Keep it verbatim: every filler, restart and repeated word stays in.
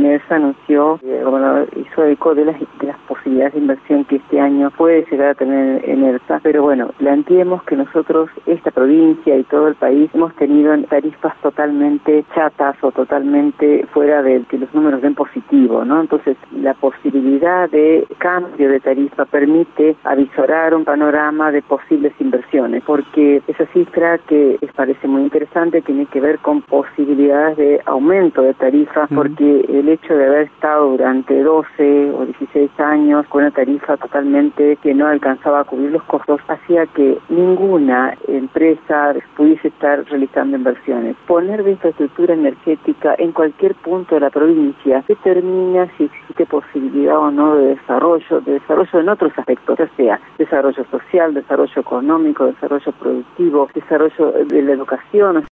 ENERSA anunció, el gobernador hizo eco de las, de las posibilidades de inversión que este año puede llegar a tener ENERSA, pero bueno, planteemos que nosotros, esta provincia y todo el país, hemos tenido tarifas totalmente chatas o totalmente fuera de que los números den positivo, ¿no? Entonces, la posibilidad de cambio de tarifa permite avisorar un panorama de posibles inversiones, porque esa cifra que les parece muy interesante tiene que ver con posibilidades de aumento de tarifa, mm. porque el hecho de haber estado durante doce o dieciséis años con una tarifa totalmente que no alcanzaba a cubrir los costos, hacía que ninguna empresa pudiese estar realizando inversiones. Poner de infraestructura energética en cualquier punto de la provincia determina si existe posibilidad o no de desarrollo, de desarrollo en otros aspectos, ya sea desarrollo social, desarrollo económico, desarrollo productivo, desarrollo de la educación.